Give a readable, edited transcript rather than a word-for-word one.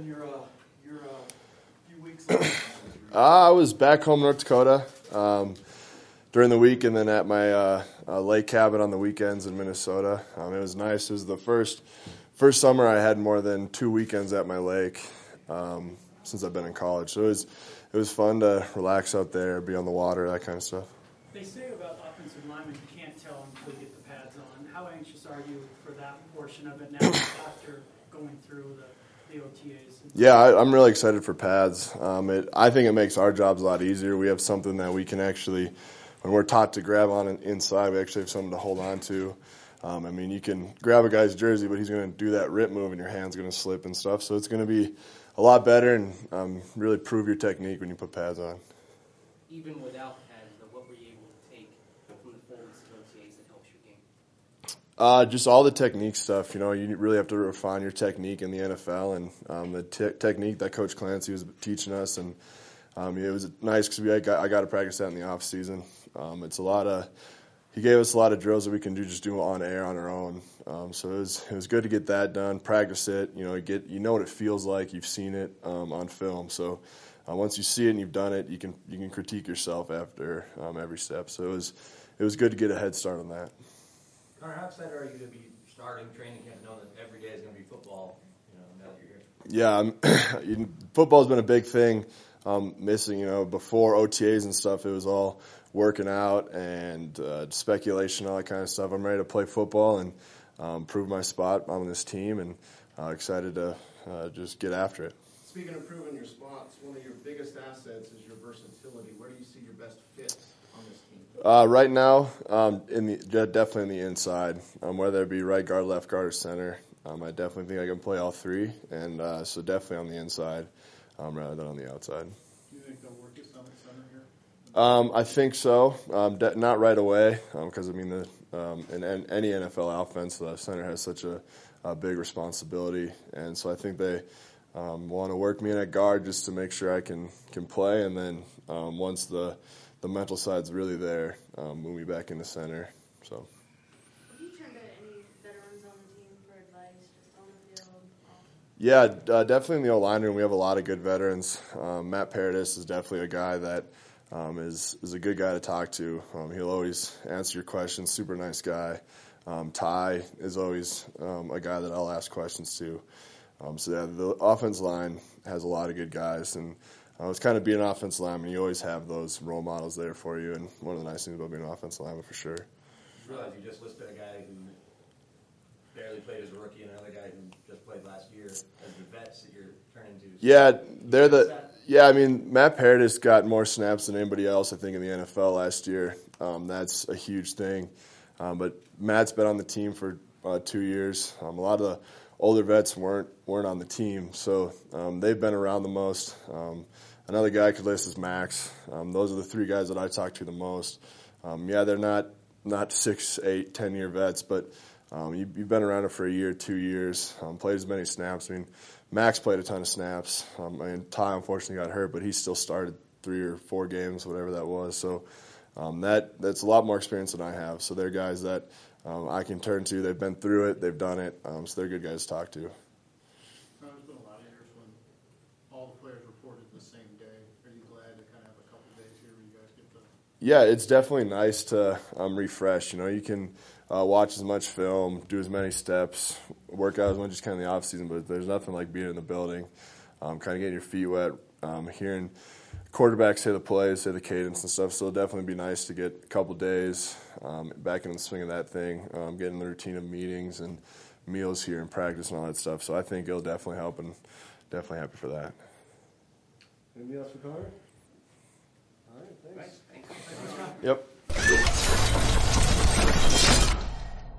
spend your few weeks off? I was back home in North Dakota during the week, and then at my lake cabin on the weekends in Minnesota. It was nice. It was the first summer I had more than 2 weekends at my lake since I've been in college. So it was fun to relax out there, be on the water, that kind of stuff. They say about offensive linemen, you can't tell until you get the pads on. How anxious are you for that portion of it now after going through the OTAs? Yeah, I'm really excited for pads. I think it makes our jobs a lot easier. We have something that we can actually, when we're taught to grab on inside, we actually have something to hold on to. You can grab a guy's jersey, but he's going to do that rip move and your hand's going to slip and stuff. So it's going to be a lot better and really prove your technique when you put pads on. Even without pads, what were you able to take from the full weeks of OTAs that helps your game? Just all the technique stuff. You really have to refine your technique in the NFL, and the technique that Coach Clancy was teaching us, and it was nice because I got to practice that in the off season. He gave us a lot of drills that we can do on air on our own. So it was good to get that done, practice it. You know what it feels like. You've seen it on film. So once you see it and you've done it, you can critique yourself after every step. So it was good to get a head start on that. Connor, how excited are you to be starting training camp, knowing that every day is going to be football? Now that you're here. Yeah, football's been a big thing. Missing, before OTAs and stuff, it was all working out and speculation, all that kind of stuff. I'm ready to play football and prove my spot on this team, and excited to just get after it. Speaking of proving your spots, one of your biggest assets is your versatility. Where do you see your best fit on this team? Right now, definitely in the inside, whether it be right guard, left guard, or center. I definitely think I can play all three, and so definitely on the inside rather than on the outside. Do you think they'll work you some at center here? I think so. Not right away, because in any NFL offense, the center has such a big responsibility, and so I think they want to work me in at guard just to make sure I can play, and then once the mental side's really there, move me back into center. So. Have you turned to any veterans on the team for advice, just on the field? Yeah, definitely in the O-line room we have a lot of good veterans. Matt Paradis is definitely a guy that is a good guy to talk to. He'll always answer your questions, super nice guy. Ty is always a guy that I'll ask questions to. The offense line has a lot of good guys, and it's kind of being an offense lineman. You always have those role models there for you, and one of the nice things about being an offense lineman for sure. I realize you just listed a guy who barely played as a rookie and another guy who just played last year as the vets that you're turning to. Yeah, Matt Paradis got more snaps than anybody else, I think, in the NFL last year. That's a huge thing. But Matt's been on the team for 2 years. A lot of the older vets weren't on the team, so they've been around the most. Another guy I could list is Max. Those are the three guys that I talk to the most. They're not 6, 8, 10-year vets, but you've been around it for a year, 2 years, played as many snaps. Max played a ton of snaps. Ty unfortunately got hurt, but he still started 3 or 4 games, whatever that was. So that's a lot more experience than I have. So they're guys that I can turn to. They've been through it. They've done it. So they're good guys to talk to. There's been a lot of years when all the players reported the same day. Are you glad to kind of have a couple days here where you guys get to? Yeah, it's definitely nice to refresh. You can watch as much film, do as many steps, work out as much as you can in the off season, but there's nothing like being in the building, kind of getting your feet wet, hearing quarterbacks say the plays, say the cadence and stuff. So it'll definitely be nice to get a couple days back in the swing of that thing, getting the routine of meetings and meals here and practice and all that stuff. So I think it'll definitely help, and definitely happy for that. Anything else for Connor? All right, thanks. Thanks. Yep.